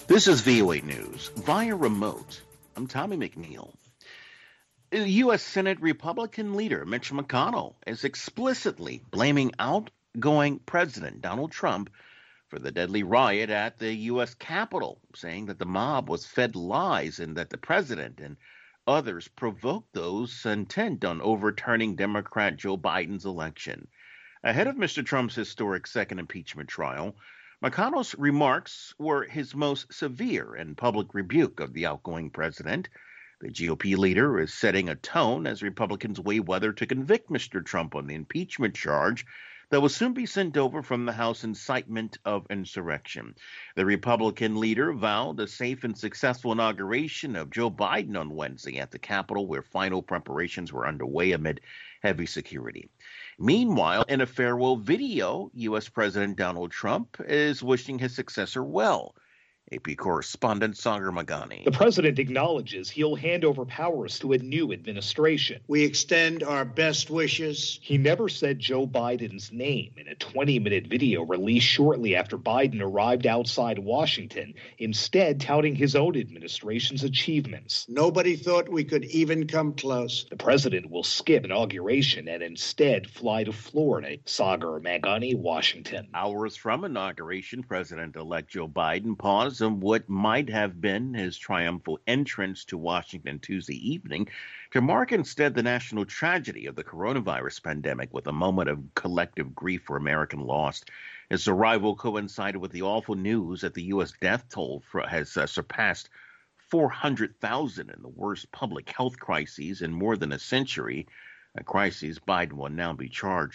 This is VOA News via remote. I'm Tommy McNeil. U.S. Senate Republican leader Mitch McConnell is explicitly blaming outgoing President Donald Trump for the deadly riot at the U.S. Capitol, saying that the mob was fed lies and that the president and others provoked those intent on overturning Democrat Joe Biden's election. Ahead of Mr. Trump's historic second impeachment trial, McConnell's remarks were his most severe and public rebuke of the outgoing president. The GOP leader is setting a tone as Republicans weigh whether to convict Mr. Trump on the impeachment charge that will soon be sent over from the House incitement of insurrection. The Republican leader vowed a safe and successful inauguration of Joe Biden on Wednesday at the Capitol, where final preparations were underway amid heavy security. Meanwhile, in a farewell video, U.S. President Donald Trump is wishing his successor well. AP correspondent Sagar Magani. The president acknowledges he'll hand over powers to a new administration. We extend our best wishes. He never said Joe Biden's name in a 20-minute video released shortly after Biden arrived outside Washington, instead touting his own administration's achievements. Nobody thought we could even come close. The president will skip inauguration and instead fly to Florida. Sagar Magani, Washington. Hours from inauguration, President-elect Joe Biden paused on what might have been his triumphal entrance to Washington Tuesday evening to mark instead the national tragedy of the coronavirus pandemic with a moment of collective grief for American lost. His arrival coincided with the awful news that the U.S. death toll has surpassed 400,000 in the worst public health crises in more than a century, a crisis Biden will now be charged